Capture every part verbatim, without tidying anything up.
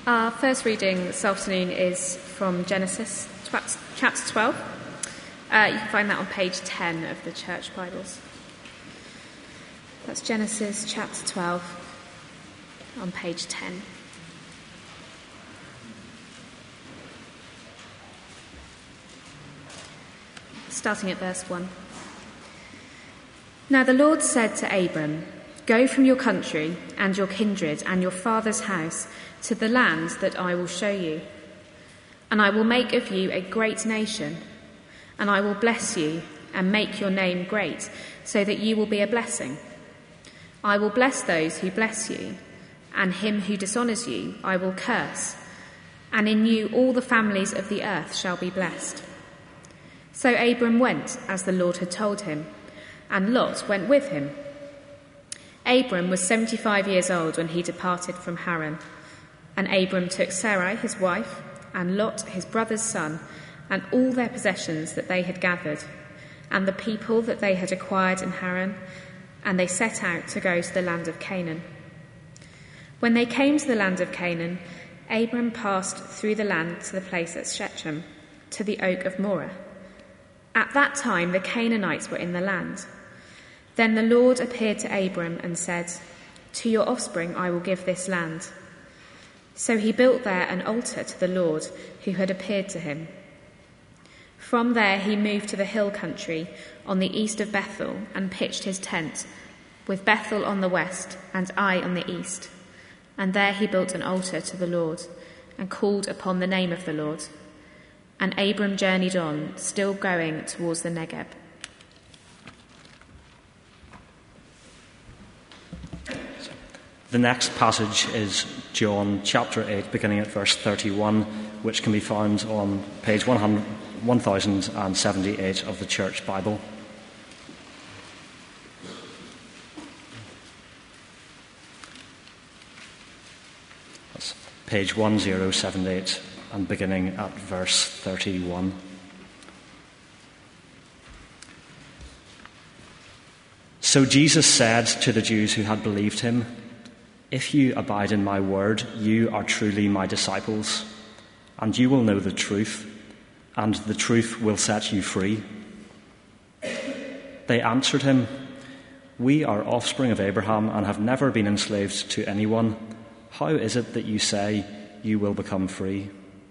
Our first reading this afternoon is from Genesis chapter twelve. Uh, you can find that on page ten of the Church Bibles. That's Genesis chapter twelve on page ten. Starting at verse one. Now the Lord said to Abram, "Go from your country and your kindred and your father's house to the land that I will show you. And I will make of you a great nation, and I will bless you and make your name great, so that you will be a blessing. I will bless those who bless you, and him who dishonours you I will curse, and in you all the families of the earth shall be blessed." So Abram went as the Lord had told him, and Lot went with him. Abram was seventy-five years old when he departed from Haran. And Abram took Sarai his wife, and Lot his brother's son, and all their possessions that they had gathered, and the people that they had acquired in Haran, and they set out to go to the land of Canaan. When they came to the land of Canaan, Abram passed through the land to the place at Shechem, to the oak of Moreh. At that time the Canaanites were in the land. Then the Lord appeared to Abram and said, "To your offspring I will give this land." So he built there an altar to the Lord who had appeared to him. From there he moved to the hill country on the east of Bethel and pitched his tent, with Bethel on the west and Ai on the east. And there he built an altar to the Lord and called upon the name of the Lord. And Abram journeyed on, still going towards the Negeb. The next passage is John chapter eight, beginning at verse thirty-one, which can be found on page one thousand seventy-eight of the Church Bible. That's page one thousand seventy-eight and beginning at verse thirty-one. So Jesus said to the Jews who had believed him, "If you abide in my word, you are truly my disciples, and you will know the truth, and the truth will set you free." They answered him, "We are offspring of Abraham and have never been enslaved to anyone. How is it that you say you will become free?"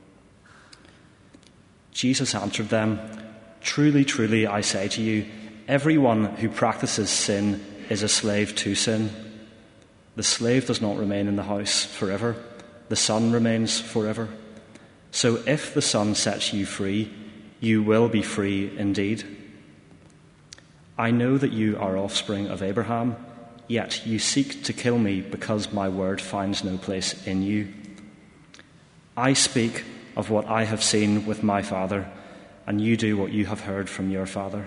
Jesus answered them, "Truly, truly, I say to you, everyone who practices sin is a slave to sin. The slave does not remain in the house forever. The Son remains forever. So if the Son sets you free, you will be free indeed. I know that you are offspring of Abraham, yet you seek to kill me because my word finds no place in you. I speak of what I have seen with my Father, and you do what you have heard from your father."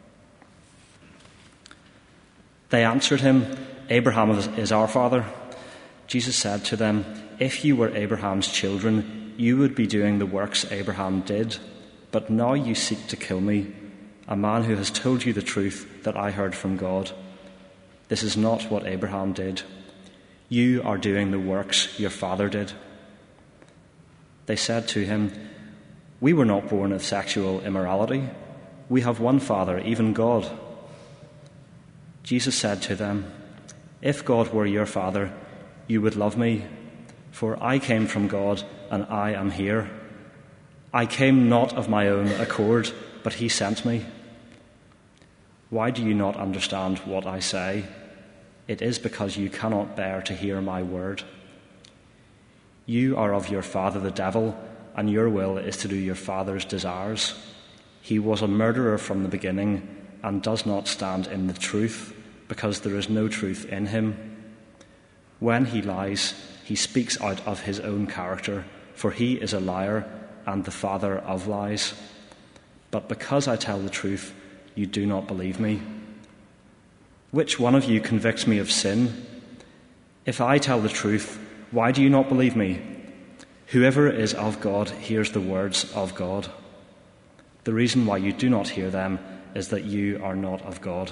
They answered him, "Abraham is our father." Jesus said to them, "If you were Abraham's children, you would be doing the works Abraham did. But now you seek to kill me, a man who has told you the truth that I heard from God. This is not what Abraham did. You are doing the works your father did." They said to him, "We were not born of sexual immorality. We have one Father, even God." Jesus said to them, "If God were your Father, you would love me, for I came from God and I am here. I came not of my own accord, but he sent me. Why do you not understand what I say? It is because you cannot bear to hear my word. You are of your father the devil, and your will is to do your father's desires. He was a murderer from the beginning and does not stand in the truth, because there is no truth in him. When he lies, he speaks out of his own character, for he is a liar and the father of lies. But because I tell the truth, you do not believe me. Which one of you convicts me of sin? If I tell the truth, why do you not believe me? Whoever is of God hears the words of God. The reason why you do not hear them is that you are not of God."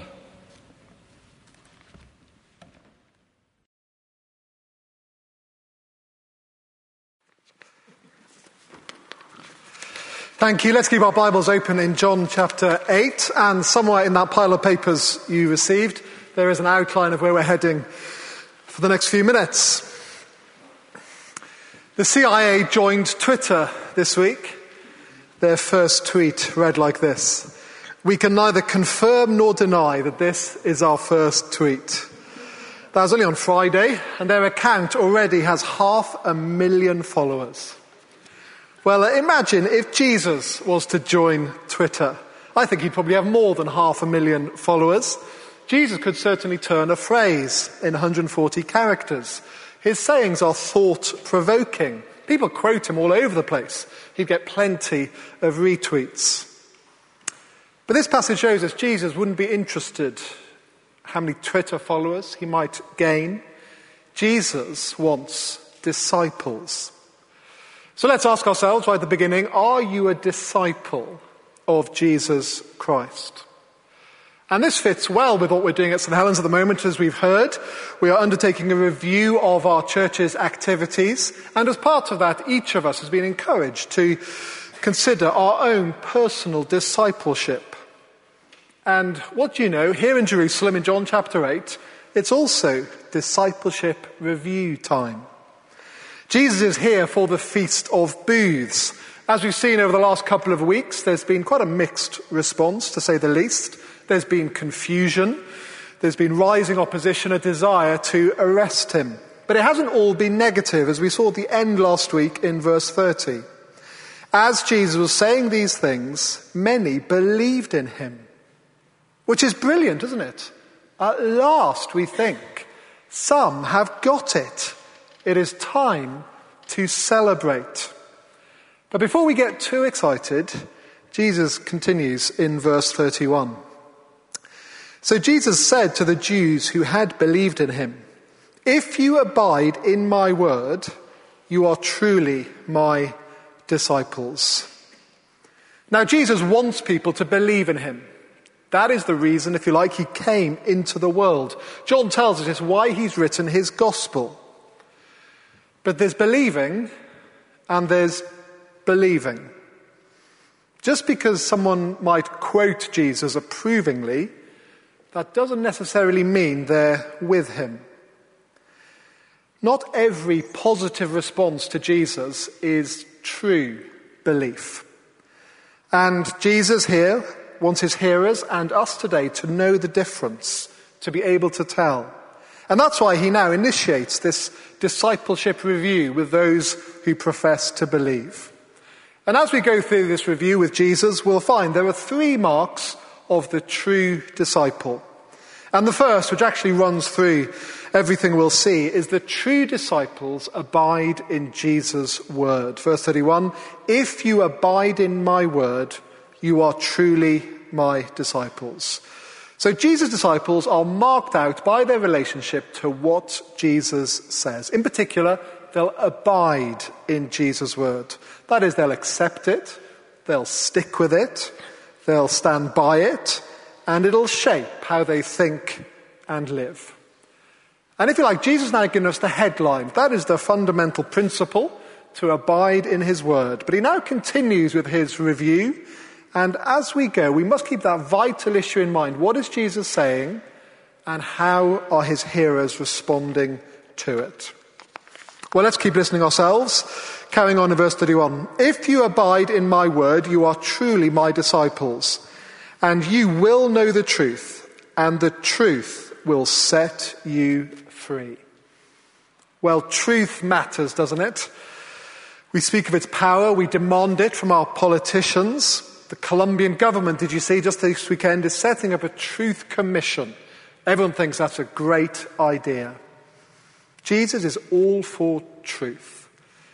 Thank you. Let's keep our Bibles open in John chapter eight, and somewhere in that pile of papers you received, there is an outline of where we're heading for the next few minutes. The C I A joined Twitter this week. Their first tweet read like this: "We can neither confirm nor deny that this is our first tweet." That was only on Friday, and their account already has half a million followers. Well, imagine if Jesus was to join Twitter. I think he'd probably have more than half a million followers. Jesus could certainly turn a phrase in one hundred forty characters. His sayings are thought-provoking. People quote him all over the place. He'd get plenty of retweets. But this passage shows us Jesus wouldn't be interested how many Twitter followers he might gain. Jesus wants disciples. So let's ask ourselves right at the beginning, are you a disciple of Jesus Christ? And this fits well with what we're doing at St Helens at the moment. As we've heard, we are undertaking a review of our church's activities, and as part of that, each of us has been encouraged to consider our own personal discipleship. And what do you know, here in Jerusalem in John chapter eight, it's also discipleship review time. Jesus is here for the Feast of Booths. As we've seen over the last couple of weeks, there's been quite a mixed response, to say the least. There's been confusion, there's been rising opposition, a desire to arrest him. But it hasn't all been negative, as we saw at the end last week in verse thirty. As Jesus was saying these things, many believed in him. Which is brilliant, isn't it? At last, we think, some have got it. It is time to celebrate. But before we get too excited, Jesus continues in verse thirty-one. So Jesus said to the Jews who had believed in him, "If you abide in my word, you are truly my disciples." Now, Jesus wants people to believe in him. That is the reason, if you like, he came into the world. John tells us it's why he's written his gospel. But there's believing and there's believing. Just because someone might quote Jesus approvingly, that doesn't necessarily mean they're with him. Not every positive response to Jesus is true belief. And Jesus here wants his hearers and us today to know the difference, to be able to tell. And that's why he now initiates this discipleship review with those who profess to believe. And as we go through this review with Jesus, we'll find there are three marks of the true disciple. And the first, which actually runs through everything we'll see, is the true disciples abide in Jesus' word. Verse thirty-one, "If you abide in my word, you are truly my disciples." So Jesus' disciples are marked out by their relationship to what Jesus says. In particular, they'll abide in Jesus' word. That is, they'll accept it, they'll stick with it, they'll stand by it, and it'll shape how they think and live. And if you like, Jesus has now given us the headline. That is the fundamental principle, to abide in his word. But he now continues with his review. And as we go, we must keep that vital issue in mind. What is Jesus saying, and how are his hearers responding to it? Well, let's keep listening ourselves. Carrying on in verse thirty-one. "If you abide in my word, you are truly my disciples, and you will know the truth, and the truth will set you free." Well, truth matters, doesn't it? We speak of its power, we demand it from our politicians. The Colombian government, did you see, just this weekend, is setting up a truth commission. Everyone thinks that's a great idea. Jesus is all for truth.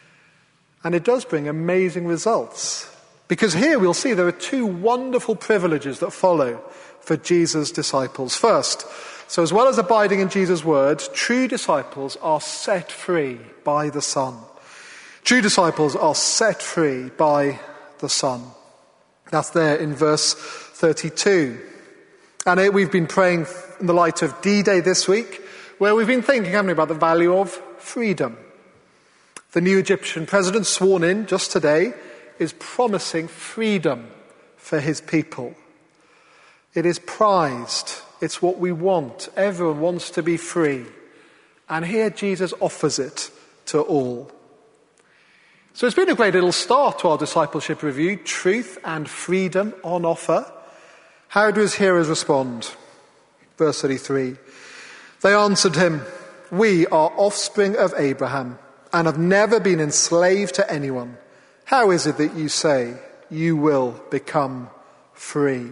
And it does bring amazing results. Because here we'll see there are two wonderful privileges that follow for Jesus' disciples. First, so as well as abiding in Jesus' word, true disciples are set free by the Son. True disciples are set free by the Son. That's there in verse thirty-two. And we've been praying in the light of D-Day this week, where we've been thinking, haven't we, about the value of freedom. The new Egyptian president, sworn in just today, is promising freedom for his people. It is prized. It's what we want. Everyone wants to be free. And here Jesus offers it to all. So it's been a great little start to our discipleship review. Truth and freedom on offer. How do his hearers respond? Verse thirty-three. They answered him, "We are offspring of Abraham and have never been enslaved to anyone. How is it that you say you will become free?"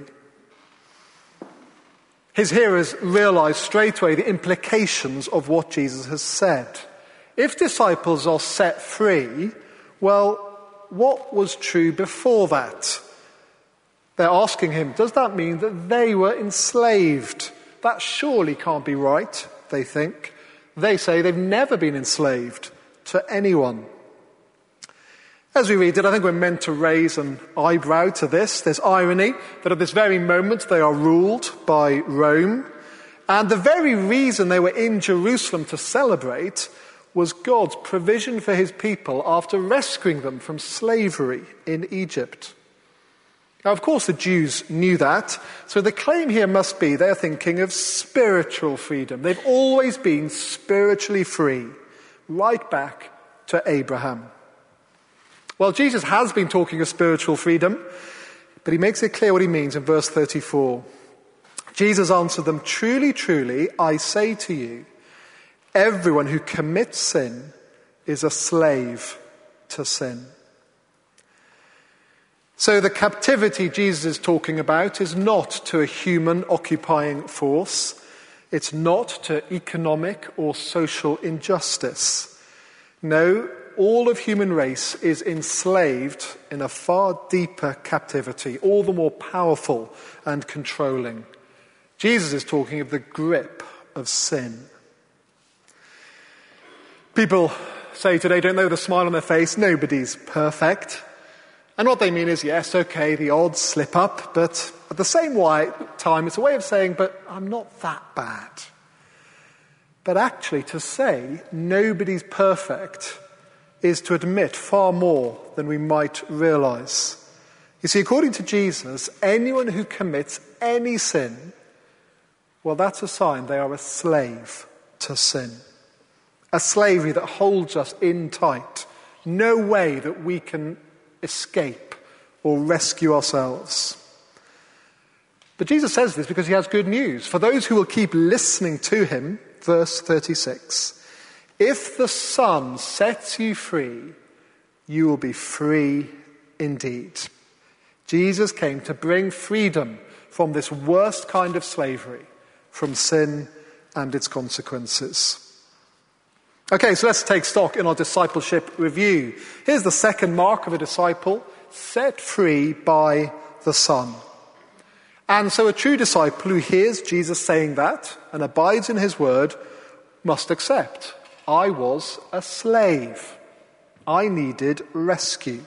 His hearers realize straight away the implications of what Jesus has said. If disciples are set free, well, what was true before that? They're asking him, does that mean that they were enslaved? That surely can't be right, they think. They say they've never been enslaved to anyone. As we read it, I think we're meant to raise an eyebrow to this. There's irony that at this very moment they are ruled by Rome. And the very reason they were in Jerusalem to celebrate was God's provision for his people after rescuing them from slavery in Egypt. Now, of course, the Jews knew that. So the claim here must be they're thinking of spiritual freedom. They've always been spiritually free, right back to Abraham. Well, Jesus has been talking of spiritual freedom, but he makes it clear what he means in verse thirty-four. Jesus answered them, "Truly, truly, I say to you, everyone who commits sin is a slave to sin." So the captivity Jesus is talking about is not to a human occupying force. It's not to economic or social injustice. No, all of human race is enslaved in a far deeper captivity, all the more powerful and controlling. Jesus is talking of the grip of sin. People say today, don't they, with a smile on their face, nobody's perfect. And what they mean is, yes, okay, the odds slip up, but at the same time, it's a way of saying, but I'm not that bad. But actually, to say nobody's perfect is to admit far more than we might realize. You see, according to Jesus, anyone who commits any sin, well, that's a sign they are a slave to sin. A slavery that holds us in tight. No way that we can escape or rescue ourselves. But Jesus says this because he has good news. For those who will keep listening to him, verse thirty-six, if the Son sets you free, you will be free indeed. Jesus came to bring freedom from this worst kind of slavery, from sin and its consequences. Okay, so let's take stock in our discipleship review. Here's the second mark of a disciple, set free by the Son. And so a true disciple who hears Jesus saying that and abides in his word must accept, I was a slave. I needed rescue.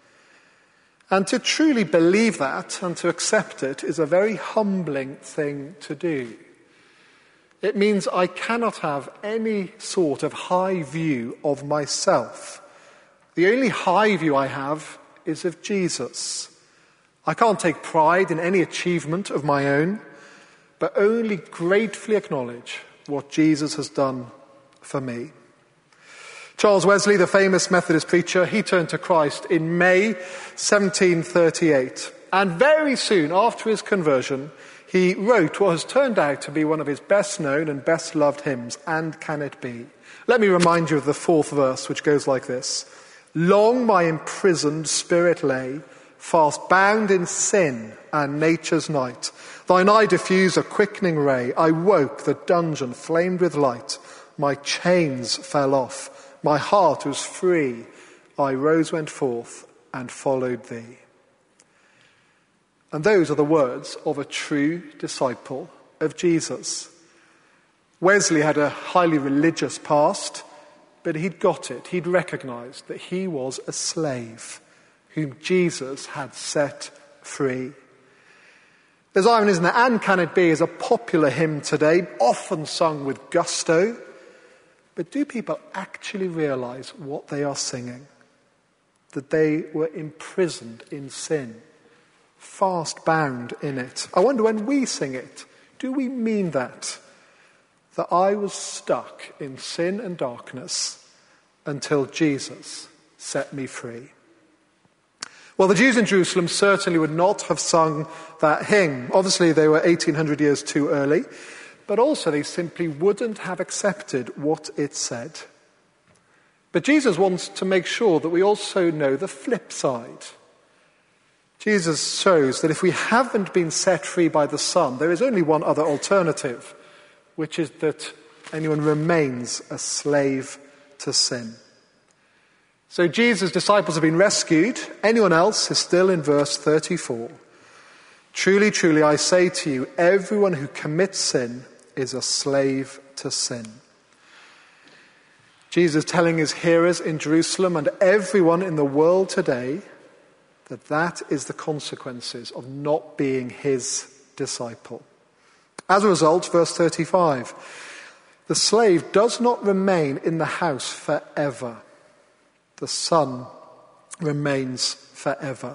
And to truly believe that and to accept it is a very humbling thing to do. It means I cannot have any sort of high view of myself. The only high view I have is of Jesus. I can't take pride in any achievement of my own, but only gratefully acknowledge what Jesus has done for me. Charles Wesley, the famous Methodist preacher, he turned to Christ in May seventeen thirty-eight. And very soon after his conversion, he wrote what has turned out to be one of his best known and best loved hymns, And Can It Be? Let me remind you of the fourth verse, which goes like this. Long my imprisoned spirit lay, fast bound in sin and nature's night. Thine eye diffused a quickening ray. I woke, the dungeon flamed with light. My chains fell off. My heart was free. I rose, went forth, and followed thee. And those are the words of a true disciple of Jesus. Wesley had a highly religious past, but he'd got it. He'd recognized that he was a slave whom Jesus had set free. There's irony, isn't there? And Can It Be is a popular hymn today, often sung with gusto. But do people actually realize what they are singing? that they were imprisoned in sin, fast bound in it. I wonder, when we sing it, do we mean that? That I was stuck in sin and darkness until Jesus set me free. Well, the Jews in Jerusalem certainly would not have sung that hymn. Obviously, they were eighteen hundred years too early, but also they simply wouldn't have accepted what it said. But Jesus wants to make sure that we also know the flip side. Jesus shows that if we haven't been set free by the Son, there is only one other alternative, which is that anyone remains a slave to sin. So Jesus' disciples have been rescued. Anyone else is still in verse thirty-four. Truly, truly, I say to you, everyone who commits sin is a slave to sin. Jesus telling his hearers in Jerusalem and everyone in the world today that that is the consequences of not being his disciple. As a result, verse thirty-five, the slave does not remain in the house forever. The Son remains forever.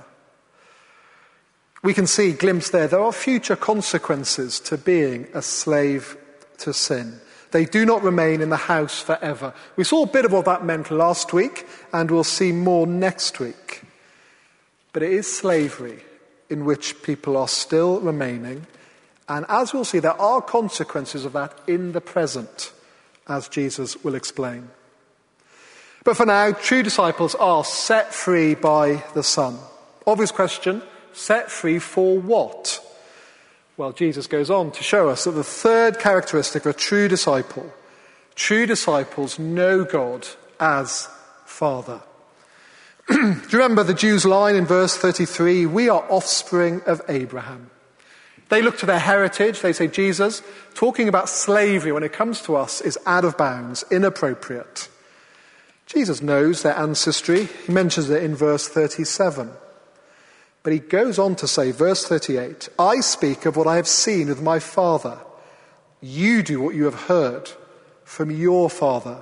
We can see, glimpse there, there are future consequences to being a slave to sin. They do not remain in the house forever. We saw a bit of what that meant last week, and we'll see more next week. But it is slavery in which people are still remaining. And as we'll see, there are consequences of that in the present, as Jesus will explain. But for now, true disciples are set free by the Son. Obvious question, set free for what? Well, Jesus goes on to show us that the third characteristic of a true disciple, true disciples know God as Father. Do you remember the Jews' line in verse thirty-three? We are offspring of Abraham. They look to their heritage. They say, Jesus, talking about slavery when it comes to us is out of bounds, inappropriate. Jesus knows their ancestry. He mentions it in verse thirty-seven. But he goes on to say, verse thirty-eight, I speak of what I have seen with my father. You do what you have heard from your father.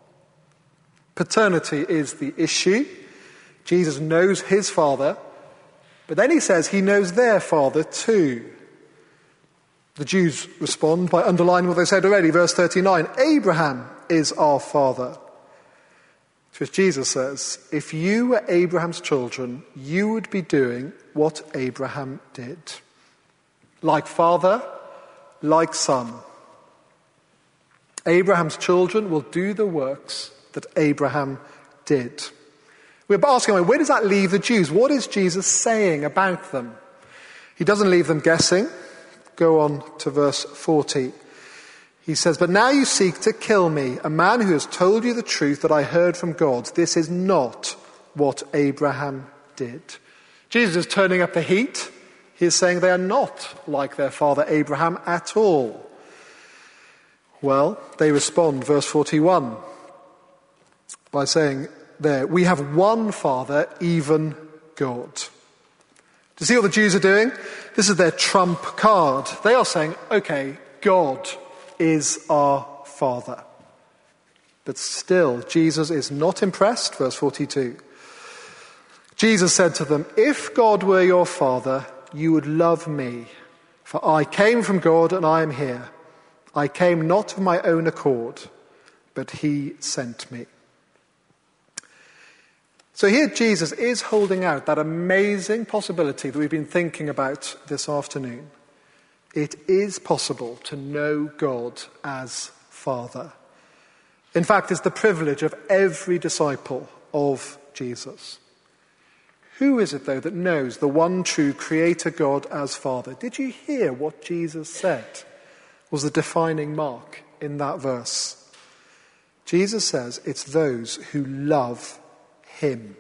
Paternity is the issue. Jesus knows his father, but then he says he knows their father too. The Jews respond by underlining what they said already. Verse thirty-nine, Abraham is our father. To which Jesus says, if you were Abraham's children, you would be doing what Abraham did. Like father, like son. Abraham's children will do the works that Abraham did. We're asking, where does that leave the Jews? What is Jesus saying about them? He doesn't leave them guessing. Go on to verse forty. He says, but now you seek to kill me, a man who has told you the truth that I heard from God. This is not what Abraham did. Jesus is turning up the heat. He is saying they are not like their father Abraham at all. Well, they respond, verse forty-one, by saying there, we have one Father, even God. Do you see what the Jews are doing? This is their trump card. They are saying, okay, God is our Father. But still, Jesus is not impressed, verse forty-two. Jesus said to them, if God were your Father, you would love me, for I came from God and I am here. I came not of my own accord, but he sent me. So here Jesus is holding out that amazing possibility that we've been thinking about this afternoon. It is possible to know God as Father. In fact, it's the privilege of every disciple of Jesus. Who is it, though, that knows the one true Creator God as Father? Did you hear what Jesus said was the defining mark in that verse? Jesus says it's those who love him.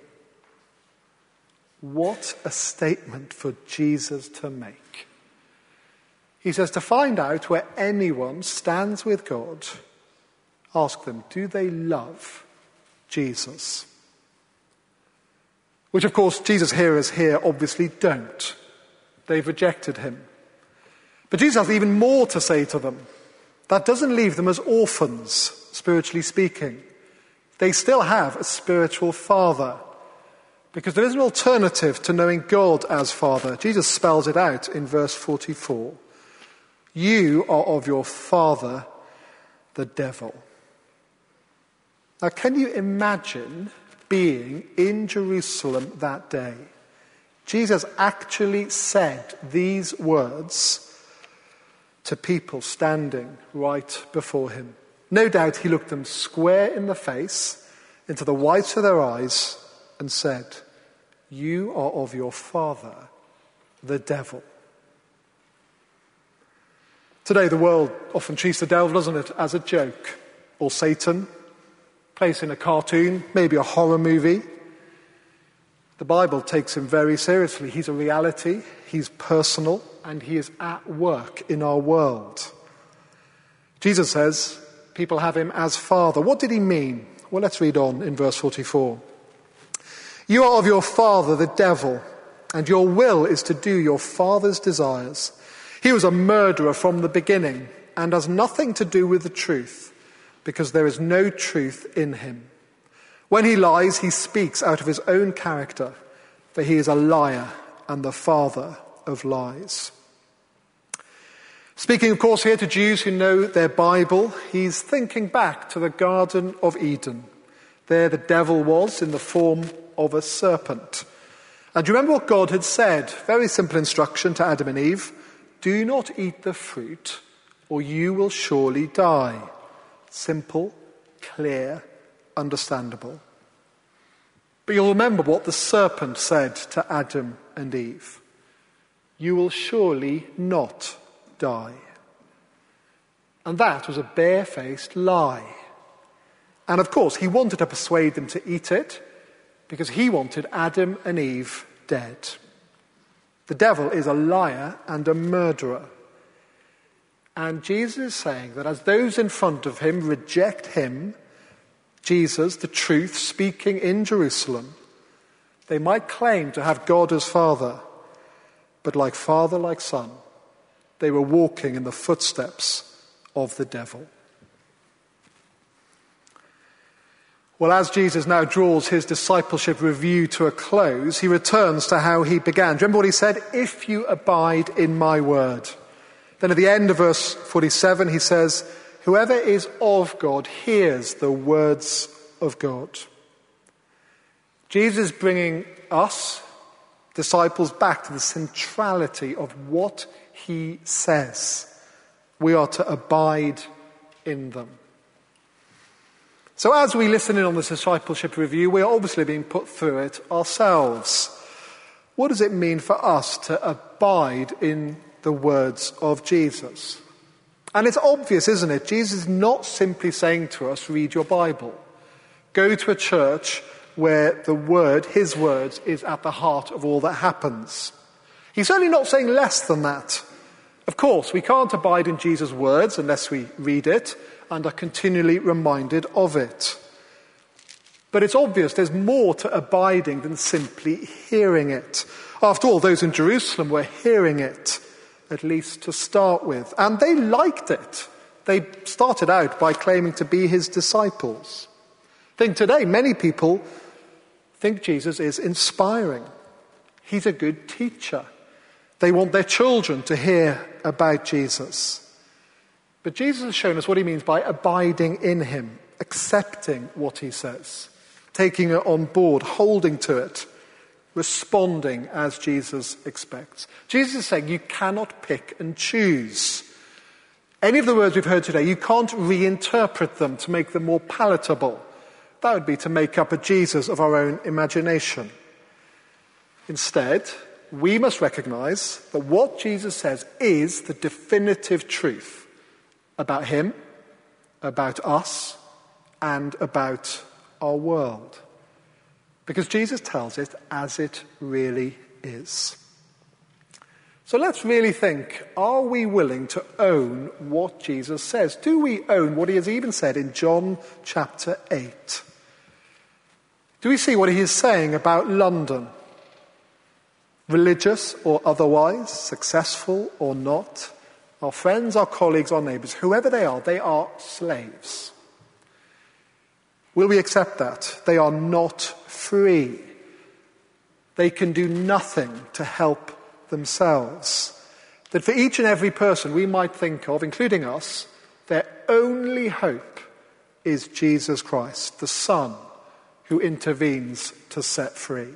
What a statement for Jesus to make. He says to find out where anyone stands with God, ask them, do they love Jesus? Which, of course, Jesus' hearers here obviously don't. They've rejected him. But Jesus has even more to say to them. That doesn't leave them as orphans, spiritually speaking. They still have a spiritual father. Because there is an alternative to knowing God as Father. Jesus spells it out in verse forty-four. You are of your father, the devil. Now, can you imagine being in Jerusalem that day? Jesus actually said these words to people standing right before him. No doubt he looked them square in the face, into the whites of their eyes, and said, you are of your father, the devil. Today the world often treats the devil, doesn't it, as a joke, or Satan, placed in a cartoon, maybe a horror movie. The Bible takes him very seriously. He's a reality, he's personal, and he is at work in our world. Jesus says people have him as Father. What did he mean? Well, let's read on in verse forty-four. You are of your father, the devil, and your will is to do your father's desires. He was a murderer from the beginning and has nothing to do with the truth, because there is no truth in him. When he lies, he speaks out of his own character, for he is a liar and the father of lies. Speaking, of course, here to Jews who know their Bible, he's thinking back to the Garden of Eden. There the devil was in the form of a serpent. And do you remember what God had said? Very simple instruction to Adam and Eve. Do not eat the fruit, or you will surely die. Simple, clear, understandable. But you'll remember what the serpent said to Adam and Eve. You will surely not die. And that was a barefaced lie. And of course, he wanted to persuade them to eat it because he wanted Adam and Eve dead. The devil is a liar and a murderer. And Jesus is saying that as those in front of him reject him, Jesus, the truth, speaking in Jerusalem, they might claim to have God as Father, but like father, like son, they were walking in the footsteps of the devil. Well, as Jesus now draws his discipleship review to a close, he returns to how he began. Do you remember what he said? If you abide in my word. Then at the end of verse forty-seven, he says, whoever is of God hears the words of God. Jesus is bringing us, disciples, back to the centrality of what he says. We are to abide in them. So as we listen in on this discipleship review, we are obviously being put through it ourselves. What does it mean for us to abide in the words of Jesus? And it's obvious, isn't it? Jesus is not simply saying to us, read your Bible. Go to a church where the word, his words, is at the heart of all that happens. He's certainly not saying less than that. Of course, we can't abide in Jesus' words unless we read it and are continually reminded of it. But it's obvious there's more to abiding than simply hearing it. After all, those in Jerusalem were hearing it, at least to start with. And they liked it. They started out by claiming to be his disciples. I think today many people think Jesus is inspiring. He's a good teacher. They want their children to hear about Jesus. But Jesus has shown us what he means by abiding in him, accepting what he says, taking it on board, holding to it, responding as Jesus expects. Jesus is saying you cannot pick and choose. Any of the words we've heard today, you can't reinterpret them to make them more palatable. That would be to make up a Jesus of our own imagination. Instead, we must recognize that what Jesus says is the definitive truth about him, about us, and about our world. Because Jesus tells it as it really is. So let's really think, are we willing to own what Jesus says? Do we own what he has even said in John chapter eight? Do we see what he is saying about London? Religious or otherwise, successful or not, our friends, our colleagues, our neighbours, whoever they are, they are slaves. Will we accept that? They are not free. They can do nothing to help themselves. That for each and every person we might think of, including us, their only hope is Jesus Christ, the Son, who intervenes to set free.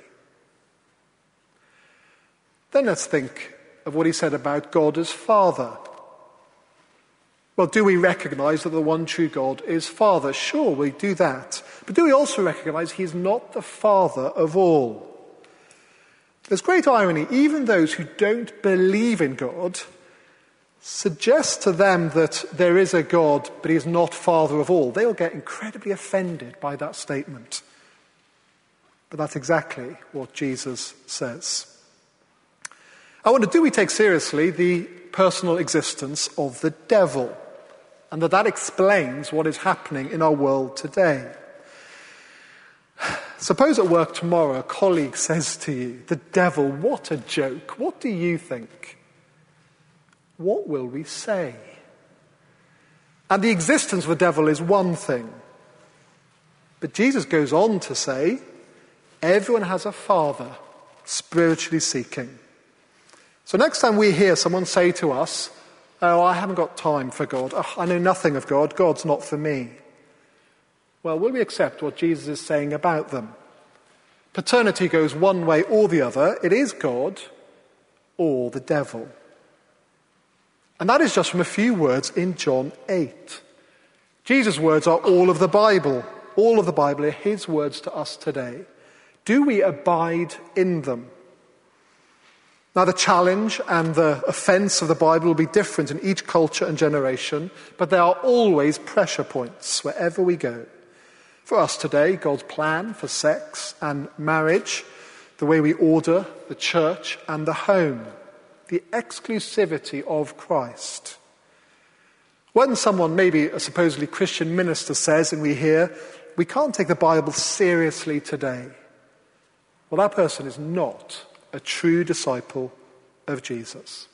Then let's think of what he said about God as Father. Well, do we recognize that the one true God is Father? Sure, we do that. But do we also recognize he's not the Father of all? There's great irony. Even those who don't believe in God suggest to them that there is a God, but he is not Father of all. They'll get incredibly offended by that statement. But that's exactly what Jesus says. I wonder, do we take seriously the personal existence of the devil, and that that explains what is happening in our world today? Suppose at work tomorrow a colleague says to you, "The devil, what a joke. What do you think?" What will we say? And the existence of the devil is one thing. But Jesus goes on to say, everyone has a father, spiritually seeking. So next time we hear someone say to us, "Oh, I haven't got time for God. Oh, I know nothing of God. God's not for me." Well, will we accept what Jesus is saying about them? Paternity goes one way or the other. It is God or the devil. And that is just from a few words in John eight. Jesus' words are all of the Bible. All of the Bible are his words to us today. Do we abide in them? Now, the challenge and the offence of the Bible will be different in each culture and generation, but there are always pressure points wherever we go. For us today, God's plan for sex and marriage, the way we order the church and the home, the exclusivity of Christ. When someone, maybe a supposedly Christian minister, says, and we hear, "We can't take the Bible seriously today," well, that person is not a true disciple of Jesus.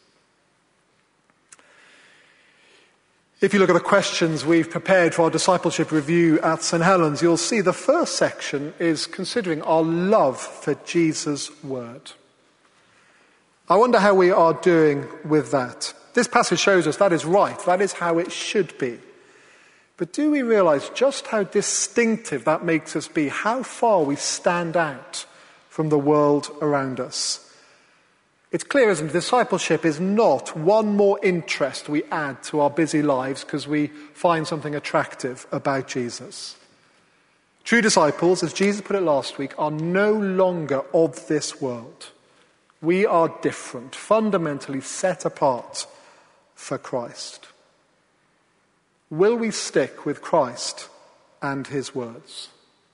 If you look at the questions we've prepared for our discipleship review at Saint Helens, you'll see the first section is considering our love for Jesus' word. I wonder how we are doing with that. This passage shows us that is right. That is how it should be. But do we realize just how distinctive that makes us be? How far we stand out from the world around us? It's clear, isn't it? Discipleship is not one more interest we add to our busy lives because we find something attractive about Jesus. True disciples, as Jesus put it last week, are no longer of this world. We are different, fundamentally set apart for Christ. Will we stick with Christ and his words?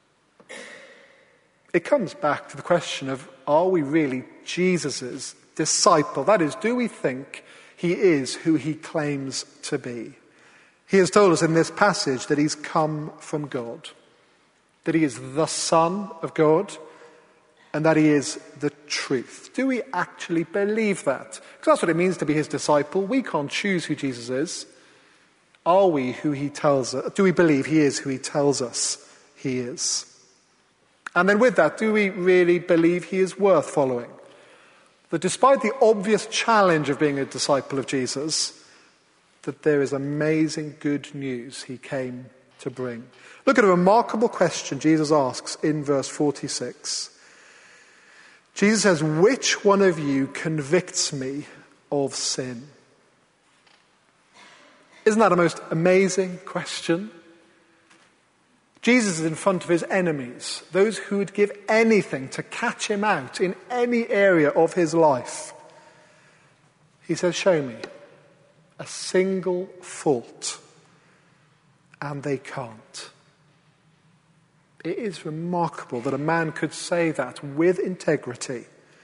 It comes back to the question of, are we really Jesus's disciple? That is, do we think he is who he claims to be? He has told us in this passage that he's come from God, that he is the Son of God, and that he is the truth. Do we actually believe that? Because that's what it means to be his disciple. We can't choose who Jesus is. Are we who he tells us? Do we believe he is who he tells us he is? And then with that, do we really believe he is worth following? That despite the obvious challenge of being a disciple of Jesus, that there is amazing good news he came to bring. Look at a remarkable question Jesus asks in verse forty-six. Jesus says, "Which one of you convicts me of sin?" Isn't that a most amazing question? Jesus is in front of his enemies, those who would give anything to catch him out in any area of his life. He says, "Show me a single fault," and they can't. It is remarkable that a man could say that with integrity.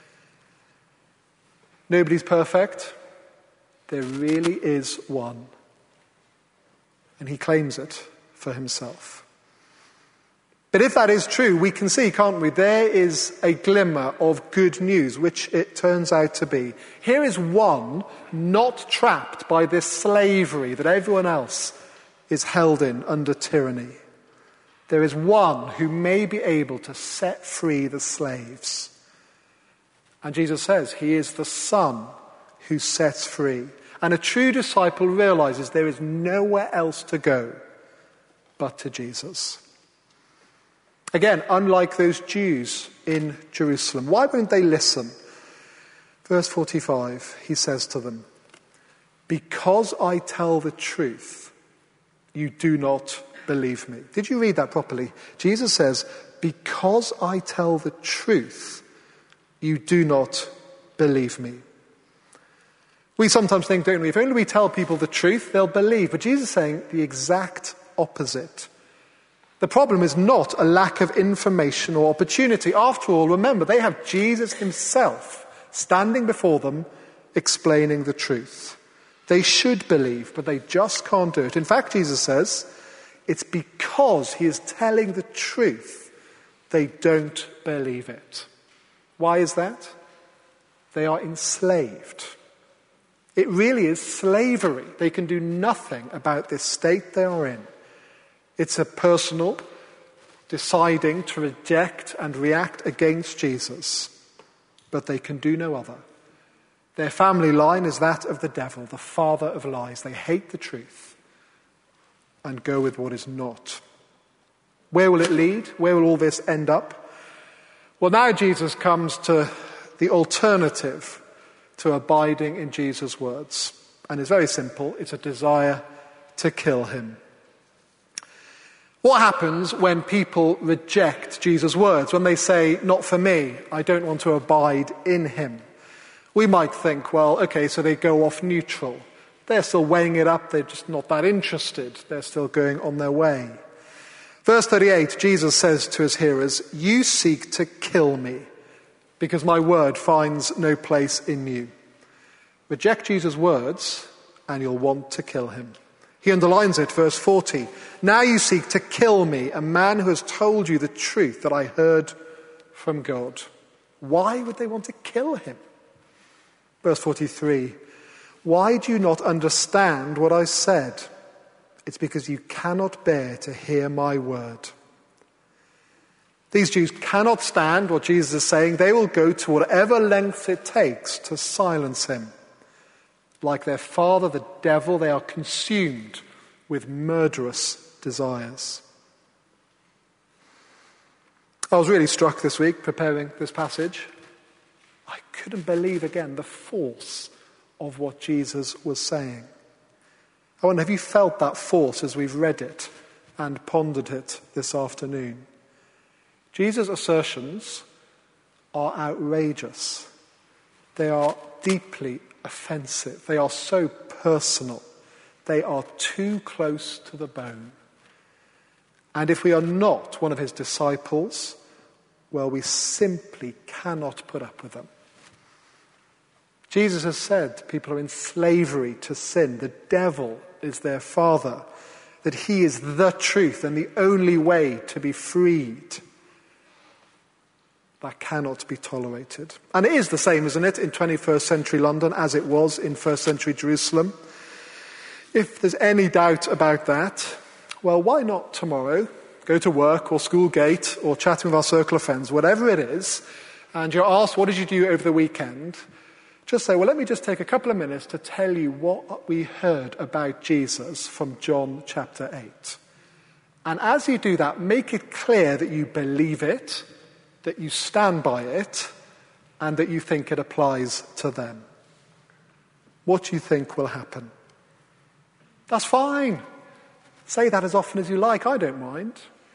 Nobody's perfect. There really is one. And he claims it for himself. But if that is true, we can see, can't we? There is a glimmer of good news, which it turns out to be. Here is one not trapped by this slavery that everyone else is held in under tyranny. There is one who may be able to set free the slaves. And Jesus says he is the Son who sets free. And a true disciple realizes there is nowhere else to go but to Jesus. Again, unlike those Jews in Jerusalem, why won't they listen? Verse forty-five, he says to them, because I tell the truth, you do not believe me. Did you read that properly? Jesus says, because I tell the truth, you do not believe me. We sometimes think, don't we, if only we tell people the truth, they'll believe. But Jesus is saying the exact opposite. The problem is not a lack of information or opportunity. After all, remember, they have Jesus himself standing before them, explaining the truth. They should believe, but they just can't do it. In fact, Jesus says, it's because he is telling the truth, they don't believe it. Why is that? They are enslaved. It really is slavery. They can do nothing about this state they are in. It's a personal deciding to reject and react against Jesus, but they can do no other. Their family line is that of the devil, the father of lies. They hate the truth and go with what is not. Where will it lead? Where will all this end up? Well, now Jesus comes to the alternative to abiding in Jesus' words. And it's very simple. It's a desire to kill him. What happens when people reject Jesus' words? When they say, not for me, I don't want to abide in him. We might think, well, okay, so they go off neutral. They're still weighing it up. They're just not that interested. They're still going on their way. Verse thirty-eight, Jesus says to his hearers, you seek to kill me because my word finds no place in you. Reject Jesus' words and you'll want to kill him. He underlines it, verse forty. Now you seek to kill me, a man who has told you the truth that I heard from God. Why would they want to kill him? Verse forty-three. Why do you not understand what I said? It's because you cannot bear to hear my word. These Jews cannot stand what Jesus is saying. They will go to whatever lengths it takes to silence him. Like their father, the devil, they are consumed with murderous desires. I was really struck this week preparing this passage. I couldn't believe again the force of what Jesus was saying. I wonder, have you felt that force as we've read it and pondered it this afternoon? Jesus' assertions are outrageous. They are deeply offensive. They are so personal. They are too close to the bone. And if we are not one of his disciples, well, we simply cannot put up with them. Jesus has said people are in slavery to sin. The devil is their father. That he is the truth and the only way to be freed. That cannot be tolerated. And it is the same, isn't it, in twenty-first century London as it was in first century Jerusalem. If there's any doubt about that, well, why not tomorrow go to work or school gate or chatting with our circle of friends, whatever it is, and you're asked, what did you do over the weekend? Just say, well, let me just take a couple of minutes to tell you what we heard about Jesus from John chapter eight. And as you do that, make it clear that you believe it, that you stand by it, and that you think it applies to them. What do you think will happen? That's fine. Say that as often as you like. I don't mind.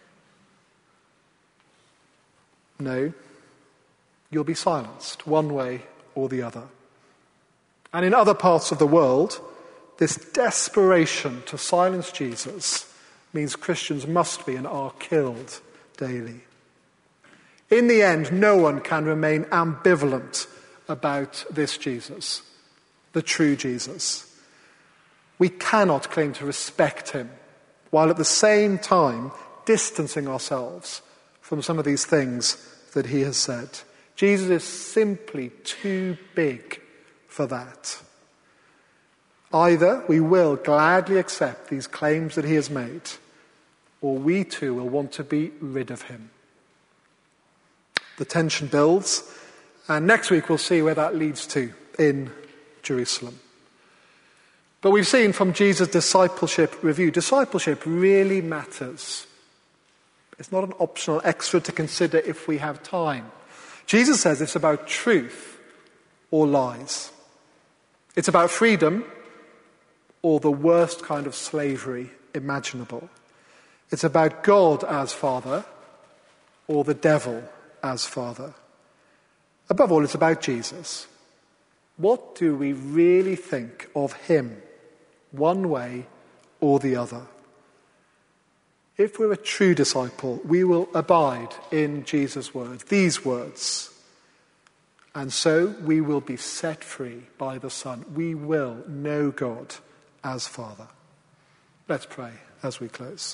No. You'll be silenced one way or the other. And in other parts of the world, this desperation to silence Jesus means Christians must be and are killed daily. In the end, no one can remain ambivalent about this Jesus, the true Jesus. We cannot claim to respect him while at the same time distancing ourselves from some of these things that he has said. Jesus is simply too big for that. Either we will gladly accept these claims that he has made, or we too will want to be rid of him. The tension builds, And next week we'll see where that leads to in Jerusalem. But we've seen from Jesus' discipleship review, discipleship really matters. It's not an optional extra to consider if we have time. Jesus says it's about truth or lies. It's about freedom or the worst kind of slavery imaginable. It's about God as Father or the devil as Father. Above all, it's about Jesus. What do we really think of him, one way or the other? If we're a true disciple, we will abide in Jesus' words, these words. And so we will be set free by the Son. We will know God as Father. Let's pray as we close.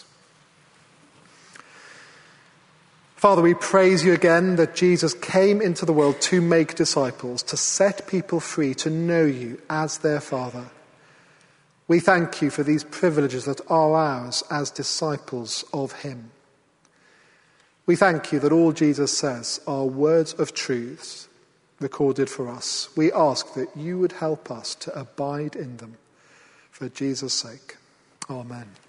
Father, we praise you again that Jesus came into the world to make disciples, to set people free, to know you as their Father. We thank you for these privileges that are ours as disciples of him. We thank you that all Jesus says are words of truths recorded for us. We ask that you would help us to abide in them for Jesus' sake. Amen.